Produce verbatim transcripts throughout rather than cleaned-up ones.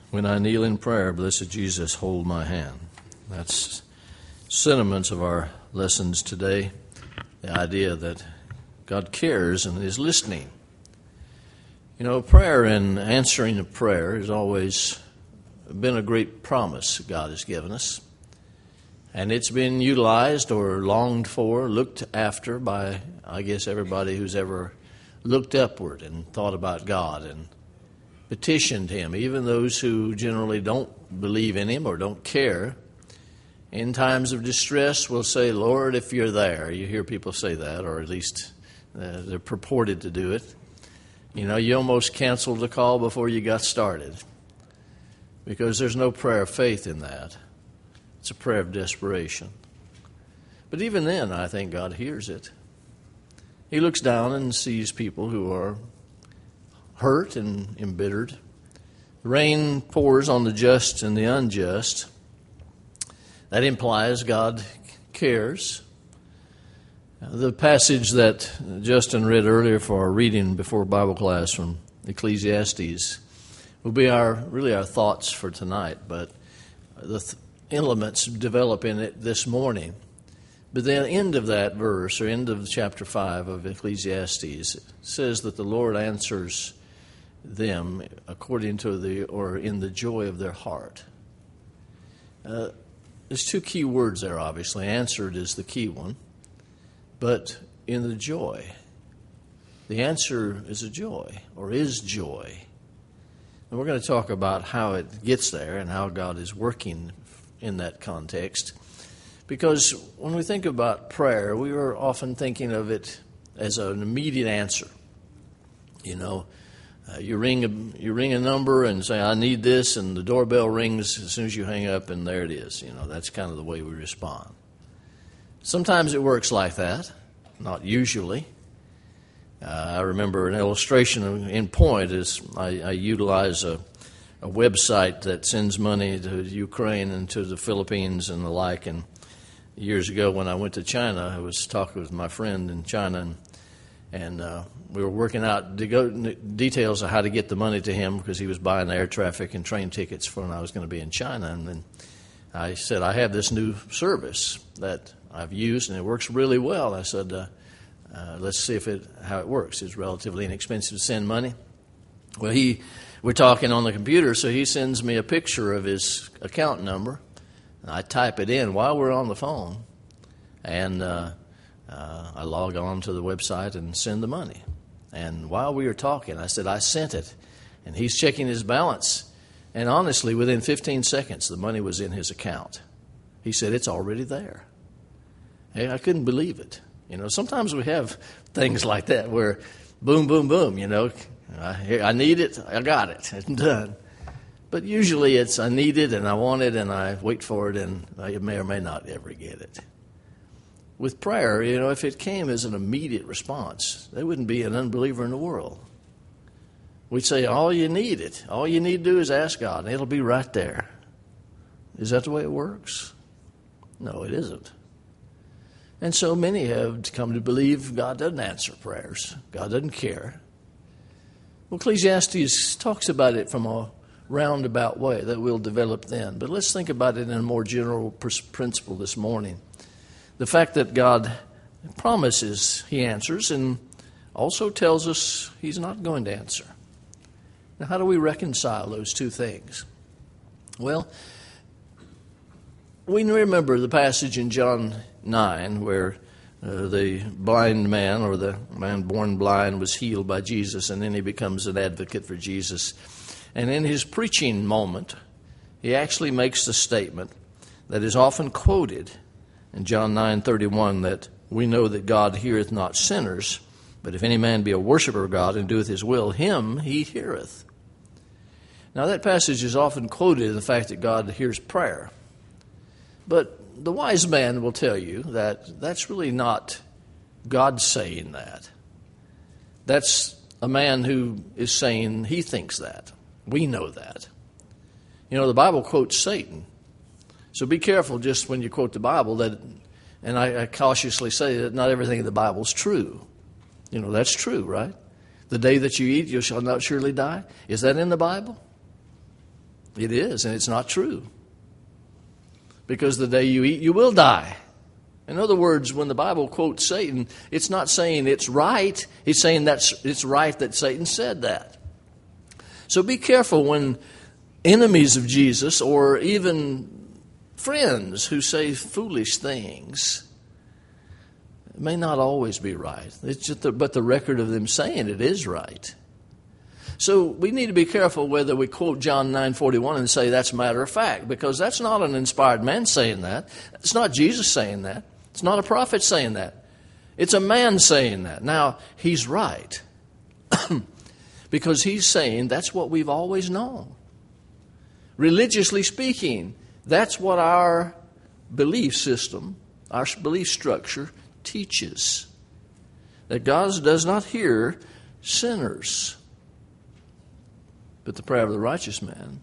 When I kneel in prayer, blessed Jesus, hold my hand. That's sentiments of our lessons today. The idea that God cares and is listening. You know, prayer and answering a prayer has always been a great promise God has given us. And it's been utilized or longed for, looked after by, I guess, everybody who's ever looked upward and thought about God and petitioned Him. Even those who generally don't believe in Him or don't care, in times of distress will say, Lord, if you're there. You hear people say that, or at least uh, they're purported to do it. You know, you almost canceled the call before you got started because there's no prayer of faith in that. It's a prayer of desperation. But even then, I think God hears it. He looks down and sees people who are hurt and embittered. Rain pours on the just and the unjust. That implies God cares. The passage that Justin read earlier for our reading before Bible class from Ecclesiastes will be our really our thoughts for tonight, but the th- elements develop in it this morning. But the end of that verse, or end of chapter five of Ecclesiastes, says that the Lord answers them according to the, or in the joy of their heart. Uh, there's two key words there, obviously. Answered is the key one. But in the joy, the answer is a joy, or is joy. And we're going to talk about how it gets there and how God is working in that context. Because when we think about prayer, we are often thinking of it as an immediate answer. You know, uh, you ring a you ring a number and say, I need this, and the doorbell rings as soon as you hang up, and there it is. You know, that's kind of the way we respond. Sometimes it works like that, not usually. Uh, I remember an illustration in point is I, I utilize a, a website that sends money to Ukraine and to the Philippines and the like. And years ago when I went to China, I was talking with my friend in China, and, and uh, we were working out de- go, details of how to get the money to him because he was buying air traffic and train tickets for when I was going to be in China. And then I said, I have this new service that I've used, and it works really well. I said, uh, uh, let's see if it how it works. It's relatively inexpensive to send money. Well, he we're talking on the computer, so he sends me a picture of his account number. And I type it in while we're on the phone, and uh, uh, I log on to the website and send the money. And while we were talking, I said, I sent it. And he's checking his balance. And honestly, within fifteen seconds, the money was in his account. He said, it's already there. Hey, I couldn't believe it. You know, sometimes we have things like that where boom, boom, boom, you know, I, I need it, I got it, it's done. But usually it's I need it and I want it and I wait for it and I may or may not ever get it. With prayer, you know, if it came as an immediate response, there wouldn't be an unbeliever in the world. We'd say, all you need it. All you need to do is ask God, and it'll be right there. Is that the way it works? No, it isn't. And so many have come to believe God doesn't answer prayers. God doesn't care. Well, Ecclesiastes talks about it from a roundabout way that we'll develop then. But let's think about it in a more general principle this morning. The fact that God promises He answers and also tells us He's not going to answer. Now, how do we reconcile those two things? Well, we remember the passage in John nine where uh, the blind man or the man born blind was healed by Jesus, and then he becomes an advocate for Jesus. And in his preaching moment, he actually makes the statement that is often quoted in John nine thirty-one, that we know that God heareth not sinners, but if any man be a worshiper of God and doeth his will, him he heareth. Now that passage is often quoted in the fact that God hears prayer. But the wise man will tell you that that's really not God saying that. That's a man who is saying he thinks that. We know that. You know, the Bible quotes Satan. So be careful just when you quote the Bible that, and I, I cautiously say that not everything in the Bible is true. You know, that's true, right? The day that you eat, you shall not surely die. Is that in the Bible? It is, and it's not true. Because the day you eat, you will die. In other words, when the Bible quotes Satan, it's not saying it's right. It's saying that's it's right that Satan said that. So be careful when enemies of Jesus or even friends who say foolish things. It may not always be right. It's just the, but the record of them saying it is right. So we need to be careful whether we quote John nine forty-one and say that's matter of fact, because that's not an inspired man saying that. It's not Jesus saying that. It's not a prophet saying that. It's a man saying that. Now, he's right. Because he's saying that's what we've always known. Religiously speaking, that's what our belief system, our belief structure teaches. That God does not hear sinners. But the prayer of the righteous man,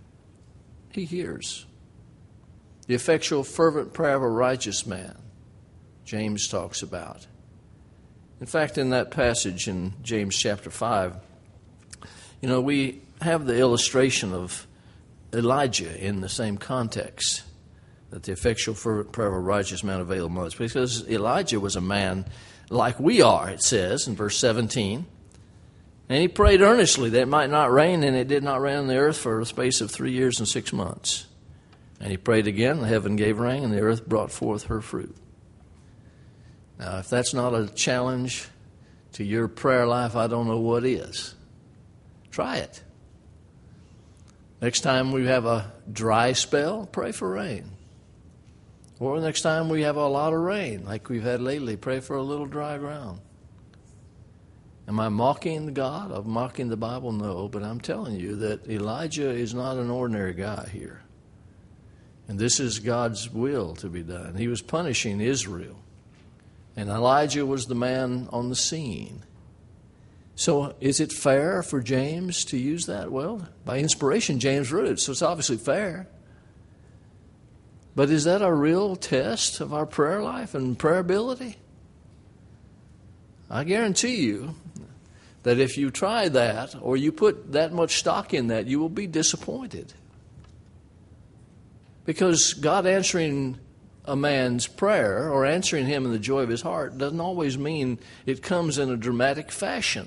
he hears. The effectual, fervent prayer of a righteous man, James talks about. In fact, in that passage in James chapter five, you know, we have the illustration of Elijah in the same context, that the effectual, fervent prayer of a righteous man availeth much. Because Elijah was a man like we are, it says in verse seventeen. And he prayed earnestly that it might not rain, and it did not rain on the earth for the space of three years and six months. And he prayed again, the heaven gave rain, and the earth brought forth her fruit. Now, if that's not a challenge to your prayer life, I don't know what is. Try it. Next time we have a dry spell, pray for rain. Or next time we have a lot of rain, like we've had lately, pray for a little dry ground. Am I mocking God? I'm mocking the Bible? No, but I'm telling you that Elijah is not an ordinary guy here. And this is God's will to be done. He was punishing Israel. And Elijah was the man on the scene. So is it fair for James to use that? Well, by inspiration, James wrote it, so it's obviously fair. But is that a real test of our prayer life and prayer ability? I guarantee you that if you try that or you put that much stock in that, you will be disappointed. Because God answering a man's prayer or answering him in the joy of his heart doesn't always mean it comes in a dramatic fashion.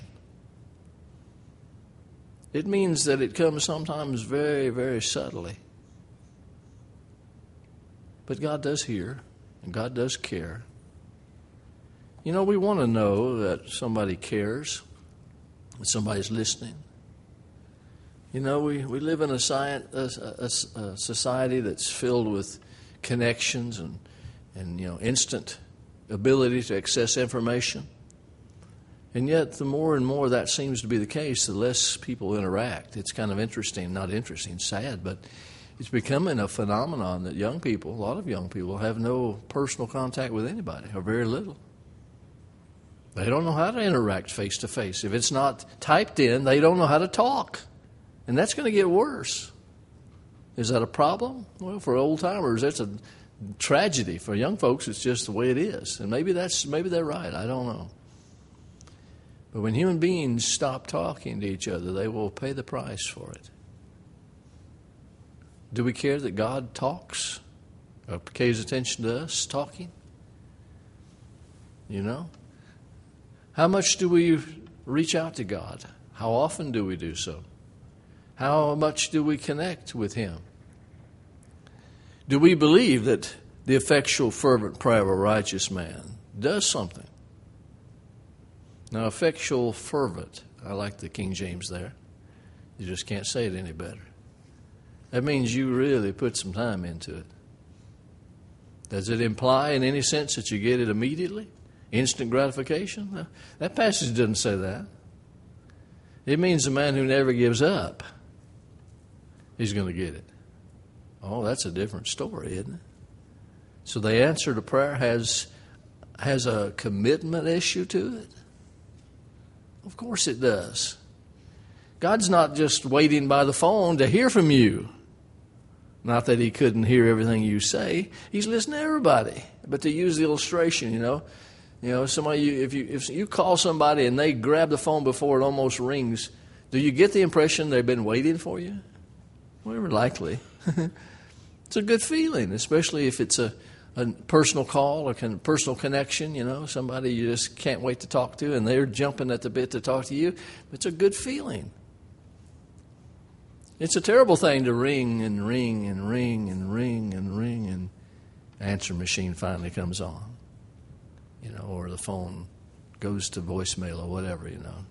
It means that it comes sometimes very, very subtly. But God does hear, and God does care. You know, we want to know that somebody cares, that somebody's listening. You know, we, we live in a, science, a, a, a society that's filled with connections and, and, you know, instant ability to access information. And yet, the more and more that seems to be the case, the less people interact. It's kind of interesting, not interesting, sad, but it's becoming a phenomenon that young people, a lot of young people, have no personal contact with anybody, or very little. They don't know how to interact face to face. If it's not typed in, they don't know how to talk. And that's going to get worse. Is that a problem? Well, for old timers, that's a tragedy. For young folks, it's just the way it is. And maybe that's maybe they're right. I don't know. But when human beings stop talking to each other, they will pay the price for it. Do we care that God talks or pays attention to us talking? You know? How much do we reach out to God? How often do we do so? How much do we connect with Him? Do we believe that the effectual, fervent prayer of a righteous man does something? Now, effectual, fervent, I like the King James there. You just can't say it any better. That means you really put some time into it. Does it imply in any sense that you get it immediately? Instant gratification? No, that passage doesn't say that. It means the man who never gives up, he's going to get it. Oh, that's a different story, isn't it? So the answer to prayer has, has a commitment issue to it? Of course it does. God's not just waiting by the phone to hear from you. Not that He couldn't hear everything you say. He's listening to everybody. But to use the illustration, you know, you know, somebody, you, if you if you call somebody and they grab the phone before it almost rings, do you get the impression they've been waiting for you? Very likely. It's a good feeling, especially if it's a, a personal call or a personal connection, you know, somebody you just can't wait to talk to, and they're jumping at the bit to talk to you. It's a good feeling. It's a terrible thing to ring and ring and ring and ring and ring, and answer machine finally comes on, you know, or the phone goes to voicemail or whatever, you know.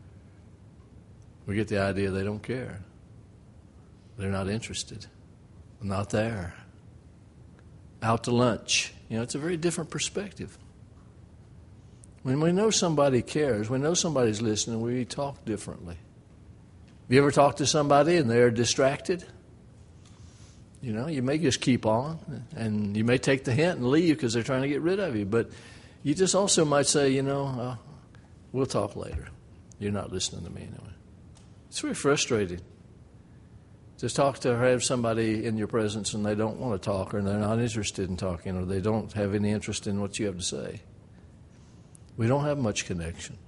We get the idea they don't care. They're not interested. Not there. Out to lunch. You know, it's a very different perspective. When we know somebody cares, we know somebody's listening, we talk differently. Have you ever talked to somebody and they're distracted? You know, you may just keep on, and you may take the hint and leave because they're trying to get rid of you. But you just also might say, you know, uh, we'll talk later. You're not listening to me anyway. It's very frustrating. Just talk to or have somebody in your presence and they don't want to talk, or they're not interested in talking, or they don't have any interest in what you have to say. We don't have much connection.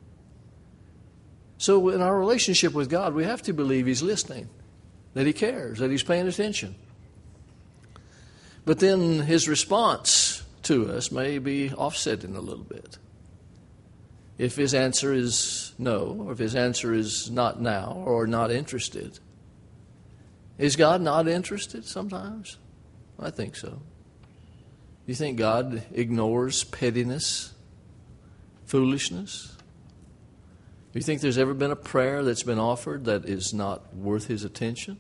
So in our relationship with God, we have to believe He's listening, that He cares, that He's paying attention. But then His response to us may be offsetting a little bit. If His answer is no, or if His answer is not now, or not interested, is God not interested sometimes? I think so. You think God ignores pettiness, foolishness? Do you think there's ever been a prayer that's been offered that is not worth His attention?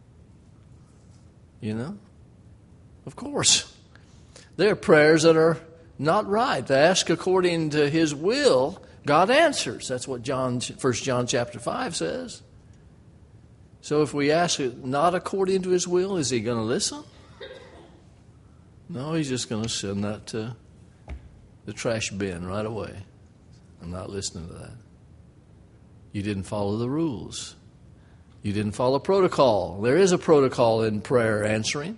You know? Of course. There are prayers that are not right. To ask according to His will, God answers. That's what John, First John chapter five says. So if we ask it not according to His will, is He going to listen? No, He's just going to send that to the trash bin right away. I'm not listening to that. You didn't follow the rules. You didn't follow protocol. There is a protocol in prayer answering.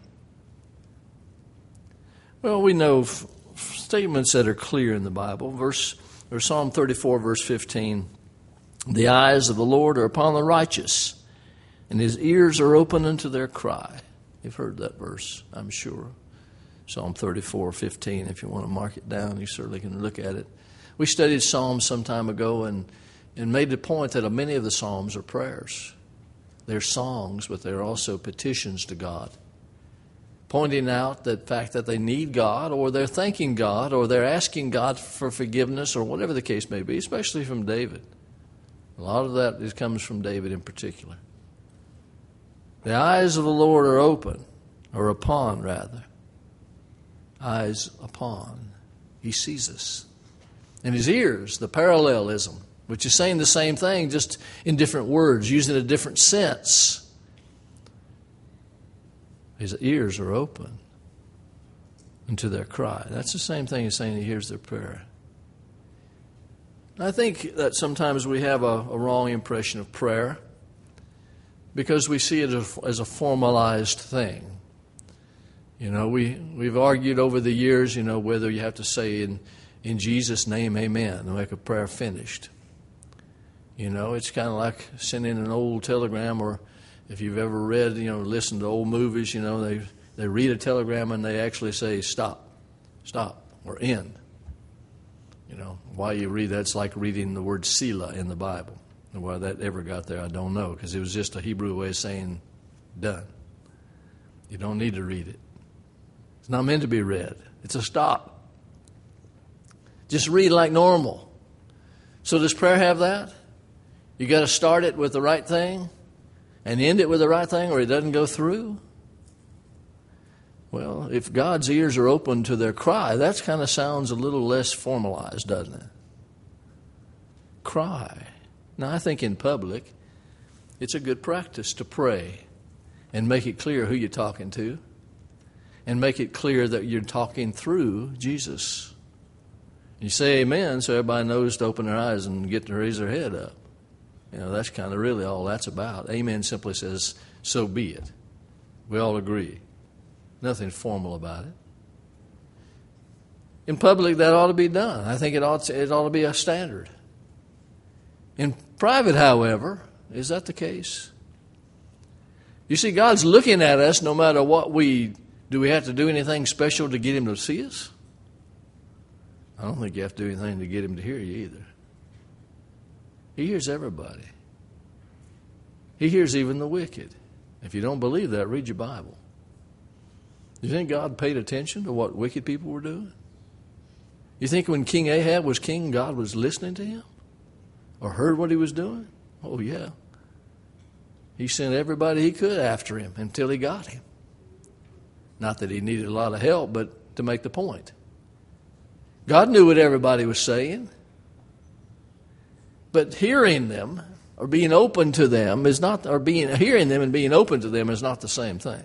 Well, we know f- statements that are clear in the Bible. Verse or Psalm thirty-four, verse fifteen. The eyes of the Lord are upon the righteous, and His ears are open unto their cry. You've heard that verse, I'm sure. Psalm thirty-four, fifteen. If you want to mark it down, you certainly can look at it. We studied Psalms some time ago and, and made the point that many of the Psalms are prayers. They're songs, but they're also petitions to God, pointing out the fact that they need God, or they're thanking God, or they're asking God for forgiveness, or whatever the case may be, especially from David. A lot of that is, comes from David in particular. The eyes of the Lord are open, or upon, rather. Eyes upon. He sees us. And His ears, the parallelism, which is saying the same thing, just in different words, using a different sense. His ears are open unto their cry. That's the same thing as saying He hears their prayer. I think that sometimes we have a, a wrong impression of prayer because we see it as, as a formalized thing. You know, we, we've argued over the years, you know, whether you have to say in, in Jesus' name, amen, to make a prayer finished. You know, it's kind of like sending an old telegram, or if you've ever read, you know, listened to old movies, you know, they, they read a telegram and they actually say, stop, stop, or end. You know, why you read that, it's like reading the word Selah in the Bible. And why that ever got there, I don't know, because it was just a Hebrew way of saying done. You don't need to read it. It's not meant to be read. It's a stop. Just read like normal. So does prayer have that? You got to start it with the right thing and end it with the right thing, or it doesn't go through? Well, if God's ears are open to their cry, that kind of sounds a little less formalized, doesn't it? Cry. Now, I think in public, it's a good practice to pray and make it clear who you're talking to, and make it clear that you're talking through Jesus. You say amen so everybody knows to open their eyes and get to raise their head up. You know, that's kind of really all that's about. Amen simply says, so be it. We all agree. Nothing formal about it. In public, that ought to be done. I think it ought to, it ought to be a standard. In private, however, is that the case? You see, God's looking at us no matter what we do. We have to do anything special to get him to see us? I don't think you have to do anything to get him to hear you either. He hears everybody. He hears even the wicked. If you don't believe that, read your Bible. You think God paid attention to what wicked people were doing? You think when King Ahab was king, God was listening to him? Or heard what he was doing? Oh, yeah. He sent everybody he could after him until he got him. Not that he needed a lot of help, but to make the point. God knew what everybody was saying. But hearing them or being open to them is not, or being hearing them and being open to them is not the same thing.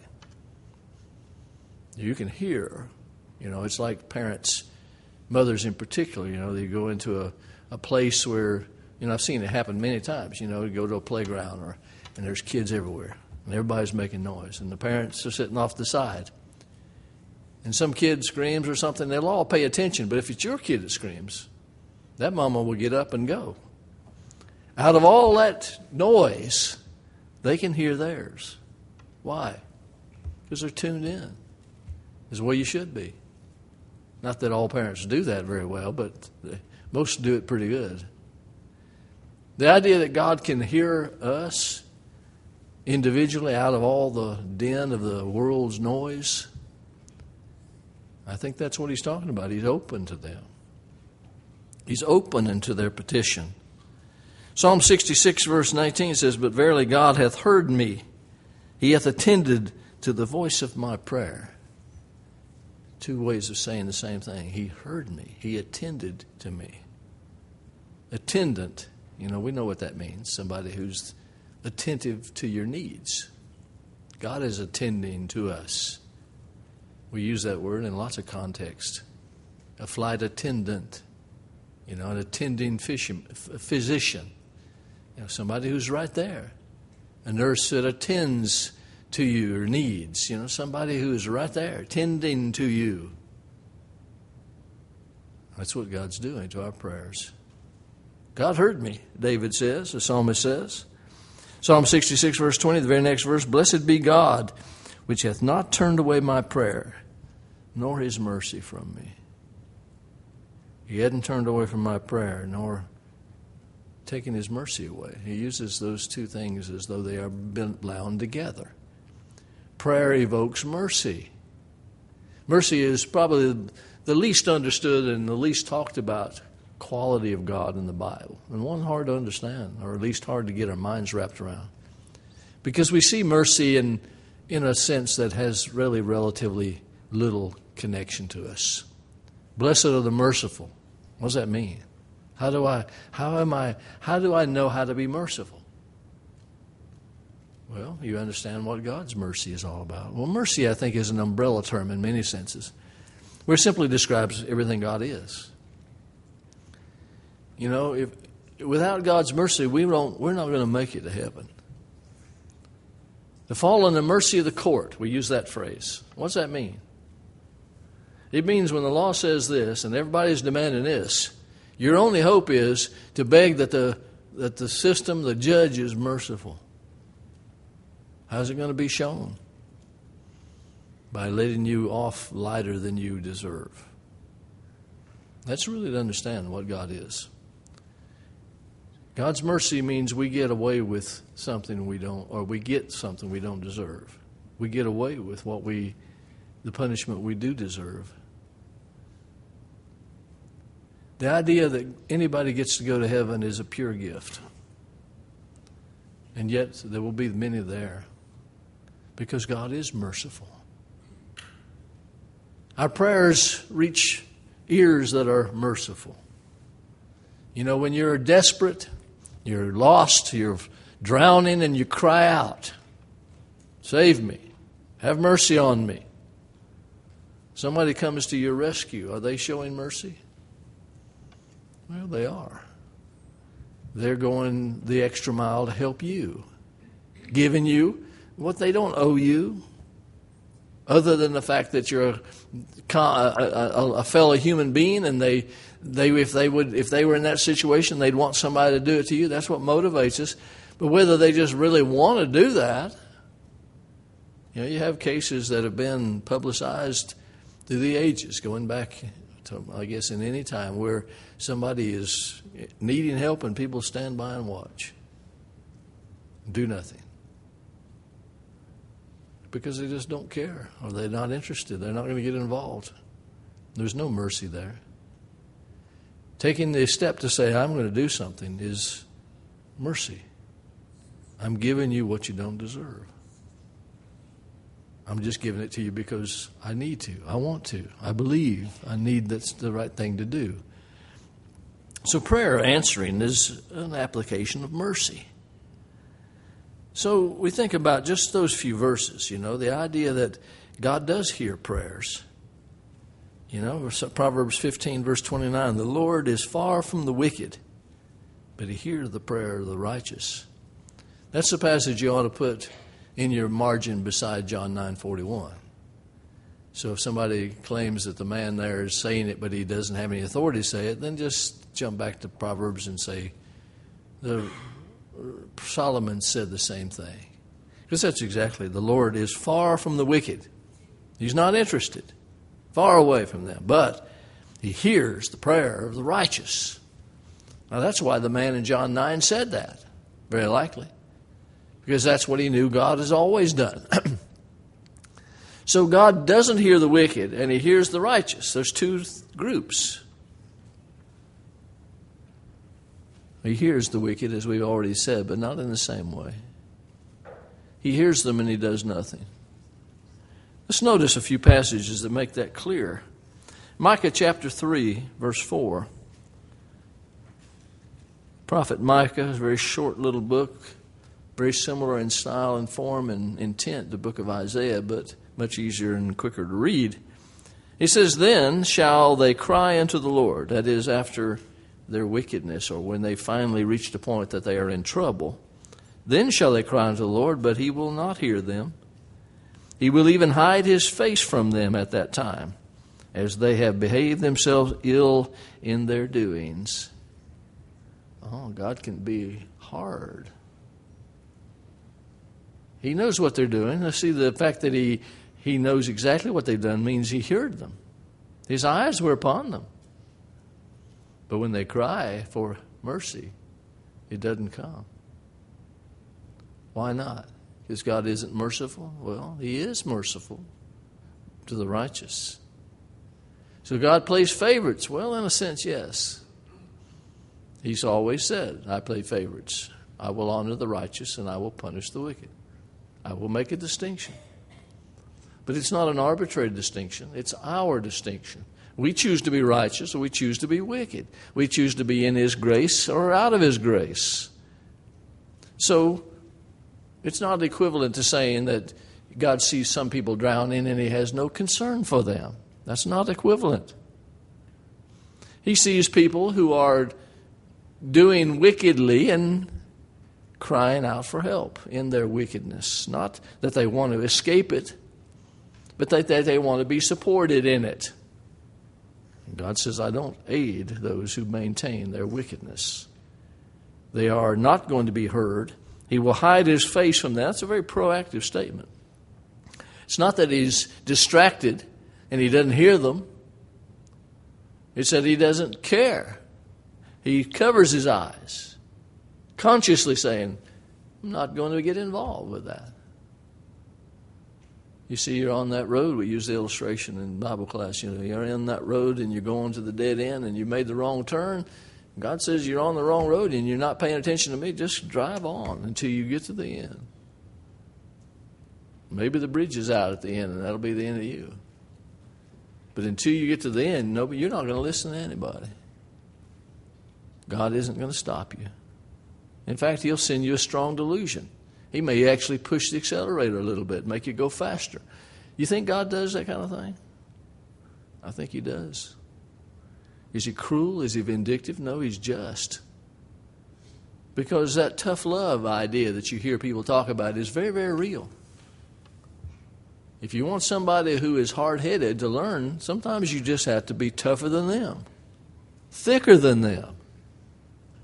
You can hear, you know, it's like parents, mothers in particular, you know, they go into a, a place where, you know, I've seen it happen many times, you know, you go to a playground or, and there's kids everywhere and everybody's making noise and the parents are sitting off the side. And some kid screams or something, they'll all pay attention. But if it's your kid that screams, that mama will get up and go. Out of all that noise, they can hear theirs. Why? Because they're tuned in. Is the way you should be. Not that all parents do that very well, but most do it pretty good. The idea that God can hear us individually out of all the din of the world's noise, I think that's what he's talking about. He's open to them. He's open unto their petition. Psalm sixty-six, verse nineteen says, "But verily God hath heard me. He hath attended to the voice of my prayer." Two ways of saying the same thing. He heard me. He attended to me. Attendant, you know, we know what that means. Somebody who's attentive to your needs. God is attending to us. We use that word in lots of contexts. A flight attendant, you know, an attending physician, you know, somebody who's right there. A nurse that attends to your needs, you know, somebody who is right there, tending to you. That's what God's doing to our prayers. God heard me, David says, the psalmist says. Psalm sixty-six, verse twenty, the very next verse, "Blessed be God, which hath not turned away my prayer, nor his mercy from me." He hadn't turned away from my prayer, nor taken his mercy away. He uses those two things as though they are bound together. Prayer evokes mercy. Mercy is probably the least understood and the least talked about quality of God in the Bible, and one hard to understand, or at least hard to get our minds wrapped around. Because we see mercy in, in a sense that has really relatively little connection to us. Blessed are the merciful. What does that mean? How do I, how am I, how do I know how to be merciful? Well, you understand what God's mercy is all about. Well, mercy, I think, is an umbrella term in many senses, where it simply describes everything God is. You know, if without God's mercy, we don't, we're not going to make it to heaven. To fall in the mercy of the court, we use that phrase. What's that mean? It means when the law says this and everybody's demanding this, your only hope is to beg that the that the system, the judge, is merciful. How's it going to be shown? By letting you off lighter than you deserve. That's really to understand what God is. God's mercy means we get away with something we don't, or we get something we don't deserve. We get away with what we, the punishment we do deserve. The idea that anybody gets to go to heaven is a pure gift. And yet there will be many there. Because God is merciful. Our prayers reach ears that are merciful. You know, when you're desperate, you're lost, you're drowning, and you cry out, "Save me. Have mercy on me." Somebody comes to your rescue. Are they showing mercy? Well, they are. They're going the extra mile to help you, giving you what they don't owe you, other than the fact that you're a, a, a fellow human being, and they, they, if they would, if they were in that situation, they'd want somebody to do it to you. That's what motivates us. But whether they just really want to do that, You know, you have cases that have been publicized through the ages, going back to, I guess, in any time where somebody is needing help and people stand by and watch. Do nothing. Because they just don't care, or they're not interested. They're not going to get involved. There's no mercy there. Taking the step to say, I'm going to do something, is mercy. I'm giving you what you don't deserve. I'm just giving it to you because I need to. I want to. I believe I need that's the right thing to do. So prayer answering is an application of mercy. So we think about just those few verses, you know, the idea that God does hear prayers. You know, Proverbs fifteen, verse twenty-nine, the Lord is far from the wicked, but he hears the prayer of the righteous. That's the passage you ought to put in your margin beside John nine forty-one. So if somebody claims that the man there is saying it, but he doesn't have any authority to say it, then just jump back to Proverbs and say, the Solomon said the same thing. Because that's exactly, the Lord is far from the wicked. He's not interested. Far away from them. But he hears the prayer of the righteous. Now that's why the man in John nine said that. Very likely. Because that's what he knew God has always done. So God doesn't hear the wicked, and he hears the righteous. There's two groups. He hears the wicked, as we've already said, but not in the same way. He hears them and he does nothing. Let's notice a few passages that make that clear. Micah chapter three, verse four. Prophet Micah is a very short little book, very similar in style and form and intent to the book of Isaiah, but much easier and quicker to read. He says, then shall they cry unto the Lord, that is, after their wickedness, or when they finally reach the point that they are in trouble. Then shall they cry unto the Lord, but he will not hear them. He will even hide his face from them at that time, as they have behaved themselves ill in their doings. Oh, God can be hard. He knows what they're doing. Let's see, the fact that he, he knows exactly what they've done means he heard them. His eyes were upon them. But when they cry for mercy, it doesn't come. Why not? Because God isn't merciful? Well, he is merciful to the righteous. So God plays favorites. Well, in a sense, yes. He's always said, I play favorites. I will honor the righteous and I will punish the wicked. I will make a distinction. But it's not an arbitrary distinction. It's our distinction. We choose to be righteous or we choose to be wicked. We choose to be in his grace or out of his grace. So it's not equivalent to saying that God sees some people drowning and he has no concern for them. That's not equivalent. He sees people who are doing wickedly and crying out for help in their wickedness. Not that they want to escape it, but that they want to be supported in it. God says, I don't aid those who maintain their wickedness. They are not going to be heard. He will hide his face from them. That's a very proactive statement. It's not that he's distracted and he doesn't hear them. It's that he doesn't care. He covers his eyes, consciously saying, I'm not going to get involved with that. You see, you're on that road. We use the illustration in Bible class. You know, you're in that road and you're going to the dead end and you made the wrong turn. God says you're on the wrong road and you're not paying attention to me. Just drive on until you get to the end. Maybe the bridge is out at the end and that'll be the end of you. But until you get to the end, no, you're not going to listen to anybody. God isn't going to stop you. In fact, he'll send you a strong delusion. He may actually push the accelerator a little bit, make you go faster. You think God does that kind of thing? I think he does. Is he cruel? Is he vindictive? No, he's just. Because that tough love idea that you hear people talk about is very, very real. If you want somebody who is hard-headed to learn, sometimes you just have to be tougher than them, thicker than them.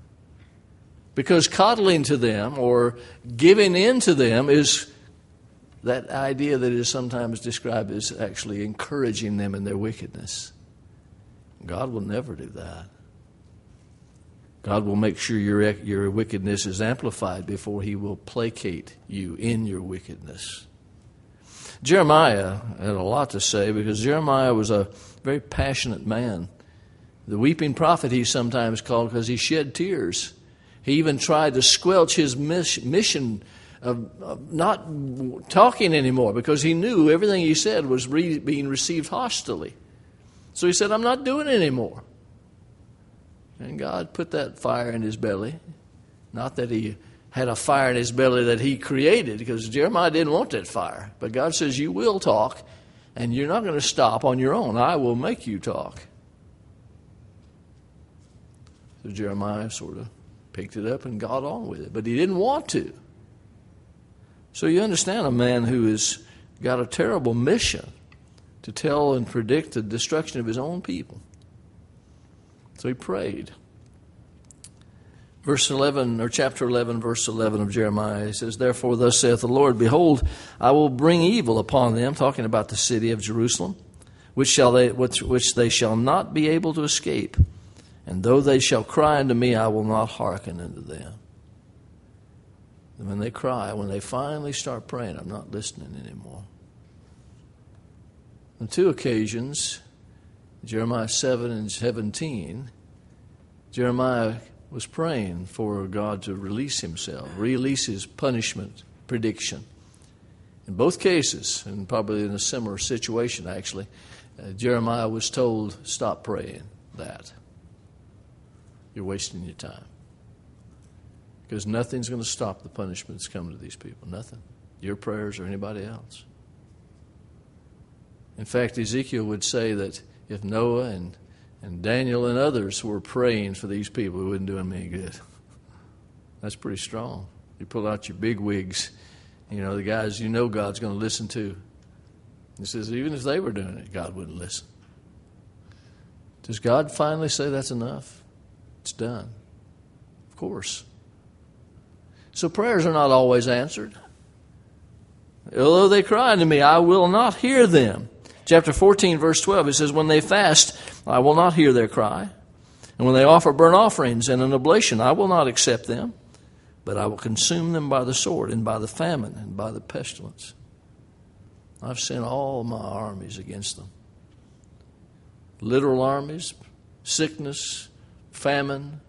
Because coddling to them or giving in to them is that idea that is sometimes described as actually encouraging them in their wickedness. God will never do that. God will make sure your, your wickedness is amplified before he will placate you in your wickedness. Jeremiah had a lot to say because Jeremiah was a very passionate man. The weeping prophet he's sometimes called because he shed tears. He even tried to squelch his mission of, of not talking anymore because he knew everything he said was re- being received hostilely. So he said, I'm not doing it anymore. And God put that fire in his belly. Not that he had a fire in his belly that he created, because Jeremiah didn't want that fire. But God says, you will talk, and you're not going to stop on your own. I will make you talk. So Jeremiah sort of picked it up and got on with it. But he didn't want to. So you understand a man who has got a terrible mission to tell and predict the destruction of his own people. So he prayed. Verse eleven, or chapter eleven, verse eleven of Jeremiah, he says, therefore thus saith the Lord, behold, I will bring evil upon them, talking about the city of Jerusalem, which shall they which, which they shall not be able to escape. And though they shall cry unto me, I will not hearken unto them. And when they cry, when they finally start praying, I'm not listening anymore. On two occasions, Jeremiah seven and seventeen, Jeremiah was praying for God to release himself, release his punishment prediction. In both cases, and probably in a similar situation actually, uh, Jeremiah was told, stop praying that. You're wasting your time. Because nothing's going to stop the punishment that's coming to these people. Nothing. Your prayers or anybody else. In fact, Ezekiel would say that if Noah and, and Daniel and others were praying for these people, it wouldn't do them any good. That's pretty strong. You pull out your big wigs, you know, the guys you know God's going to listen to. He says even if they were doing it, God wouldn't listen. Does God finally say that's enough? It's done. Of course. So prayers are not always answered. Although they cry unto me, I will not hear them. Chapter fourteen, verse twelve, it says, when they fast, I will not hear their cry. And when they offer burnt offerings and an oblation, I will not accept them. But I will consume them by the sword and by the famine and by the pestilence. I've sent all my armies against them. Literal armies, sickness, famine.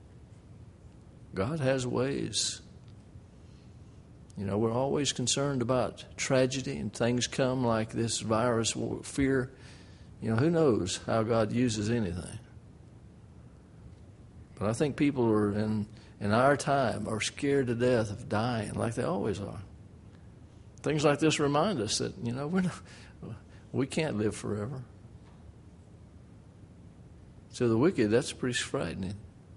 God has ways. You know, we're always concerned about tragedy and things come like this virus, fear. You know, who knows how God uses anything. But I think people are in, in our time are scared to death of dying like they always are. Things like this remind us that, you know, we're not, we can't live forever. So the wicked, that's pretty frightening.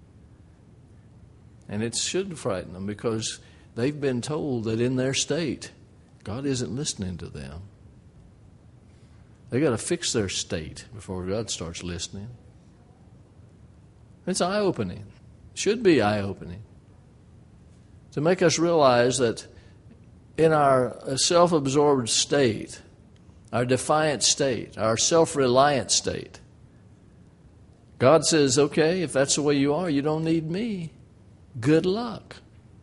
And it should frighten them because they've been told that in their state, God isn't listening to them. They've got to fix their state before God starts listening. It's eye-opening. Should be eye-opening. To make us realize that in our self-absorbed state, our defiant state, our self-reliant state, God says, okay, if that's the way you are, you don't need me. Good luck.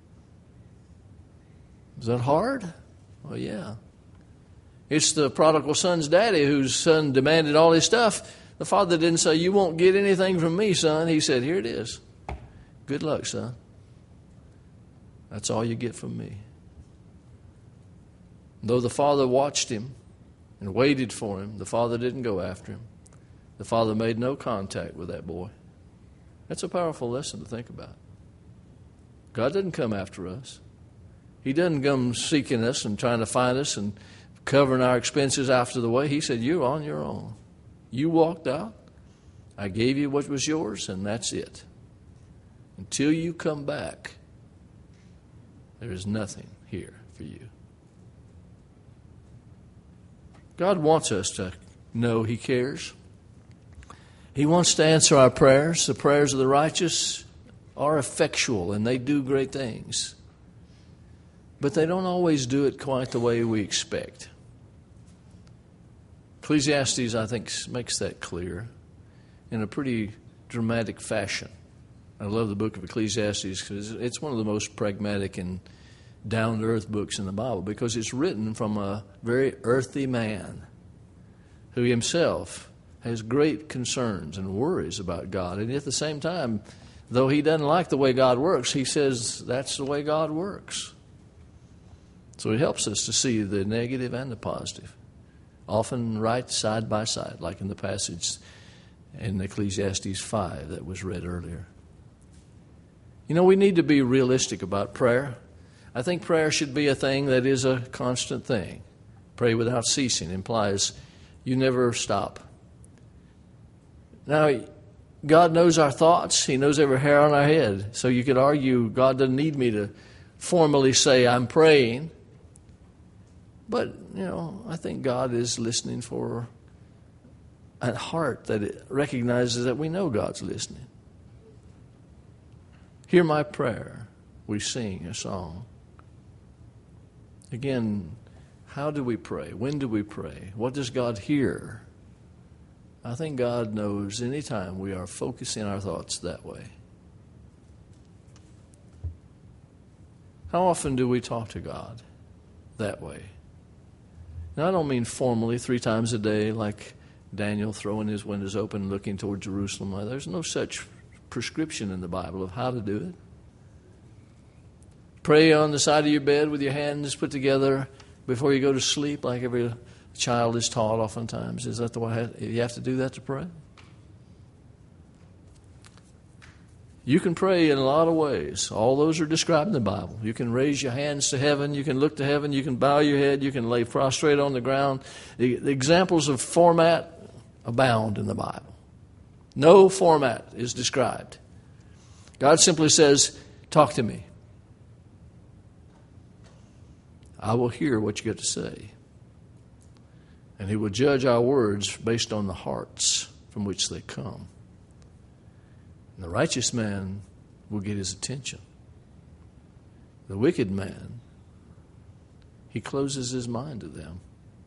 Is that hard? Well, yeah. It's the prodigal son's daddy whose son demanded all his stuff. The father didn't say, you won't get anything from me, son. He said, here it is. Good luck, son. That's all you get from me. Though the father watched him and waited for him, the father didn't go after him. The father made no contact with that boy. That's a powerful lesson to think about. God doesn't come after us. He doesn't come seeking us and trying to find us and covering our expenses after the way. He said, you're on your own. You walked out. I gave you what was yours, and that's it. Until you come back, there is nothing here for you. God wants us to know He cares. He wants to answer our prayers. The prayers of the righteous are effectual, and they do great things. but they don't always do it quite the way we expect. Ecclesiastes, I think, makes that clear in a pretty dramatic fashion. I love the book of Ecclesiastes because it's one of the most pragmatic and down-to-earth books in the Bible because it's written from a very earthy man who himself has great concerns and worries about God. And at the same time, though he doesn't like the way God works, he says that's the way God works. So it helps us to see the negative and the positive, often right side by side, like in the passage in Ecclesiastes five that was read earlier. You know, we need to be realistic about prayer. I think prayer should be a thing that is a constant thing. Pray without ceasing implies you never stop. Now, God knows our thoughts. He knows every hair on our head. So you could argue God doesn't need me to formally say I'm praying. But, you know, I think God is listening for a heart that it recognizes that we know God's listening. Hear my prayer. We sing a song. Again, how do we pray? When do we pray? What does God hear? I think God knows anytime we are focusing our thoughts that way. How often do we talk to God that way? Now, I don't mean formally three times a day like Daniel throwing his windows open looking toward Jerusalem. There's no such prescription in the Bible of how to do it. Pray on the side of your bed with your hands put together before you go to sleep like every child is taught oftentimes. Is that the way you have to do that to pray? You can pray in a lot of ways. All those are described in the Bible. You can raise your hands to heaven. You can look to heaven. You can bow your head. You can lay prostrate on the ground. The, the examples of format abound in the Bible. No format is described. God simply says, talk to me. I will hear what you got to say. And he will judge our words based on the hearts from which they come. And the righteous man will get his attention. The wicked man, he closes his mind to them.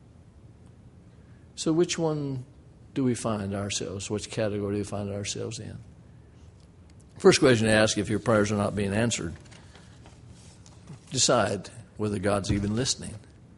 So which one do we find ourselves? Which category do we find ourselves in? First question to ask if your prayers are not being answered. Decide whether God's even listening.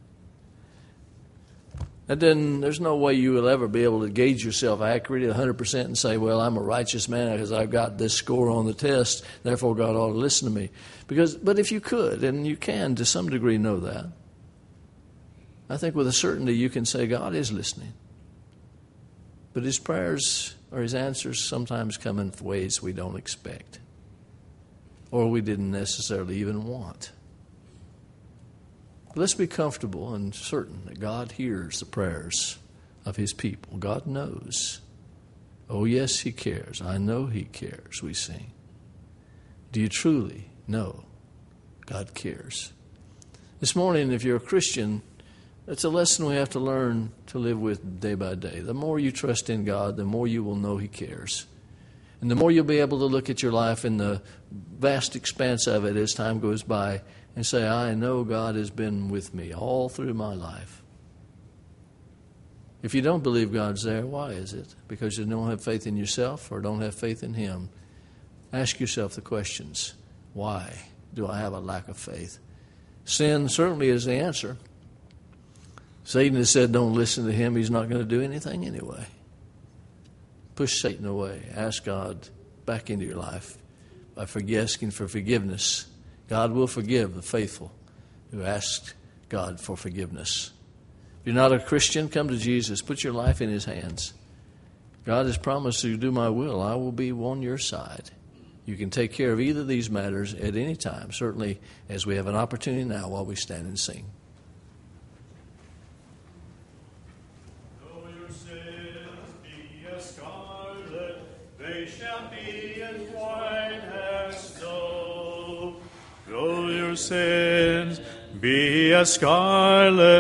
And then there's no way you will ever be able to gauge yourself accurately one hundred percent and say, well, I'm a righteous man because I've got this score on the test, therefore God ought to listen to me. Because, but if you could, and you can to some degree know that, I think with a certainty you can say God is listening. But his prayers or his answers sometimes come in ways we don't expect or we didn't necessarily even want. But let's be comfortable and certain that God hears the prayers of his people. God knows. Oh, yes, he cares. I know he cares, we sing. Do you truly know God cares? This morning, if you're a Christian, it's a lesson we have to learn to live with day by day. The more you trust in God, the more you will know he cares. And the more you'll be able to look at your life in the vast expanse of it as time goes by and say, I know God has been with me all through my life. If you don't believe God's there, why is it? Because you don't have faith in yourself or don't have faith in him? Ask yourself the questions. Why do I have a lack of faith? Sin certainly is the answer. Satan has said, don't listen to him. He's not going to do anything anyway. Push Satan away. Ask God back into your life by asking for forgiveness. God will forgive the faithful who ask God for forgiveness. If you're not a Christian, come to Jesus. Put your life in his hands. God has promised to do my will. I will be on your side. You can take care of either of these matters at any time, certainly as we have an opportunity now while we stand and sing. Though your sins be as scarlet, they shall be as white as snow. Though your sins be as scarlet,